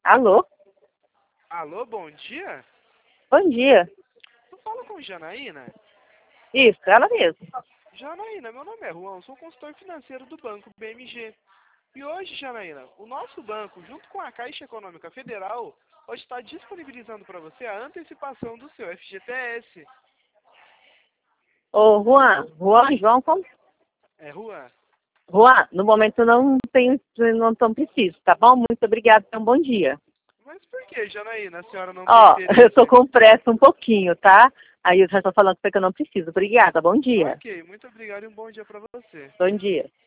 Alô? Alô, bom dia? Bom dia. Eu falo com Janaína? Isso, ela mesmo. Janaína, meu nome é Juan, sou consultor financeiro do Banco BMG. E hoje, Janaína, o nosso banco, junto com a Caixa Econômica Federal, hoje está disponibilizando para você a antecipação do seu FGTS. Ô, Juan, João, como? É, Juan? Juan, no momento não tão preciso, tá bom? Muito obrigada, tenha um bom dia. Mas por que, Janaína, a senhora não tem Ó, eu tô interesse? com pressa um pouquinho, tá? Aí eu já tô falando que eu não preciso. Obrigada, bom dia. Ok, muito obrigado e um bom dia para você. Bom dia.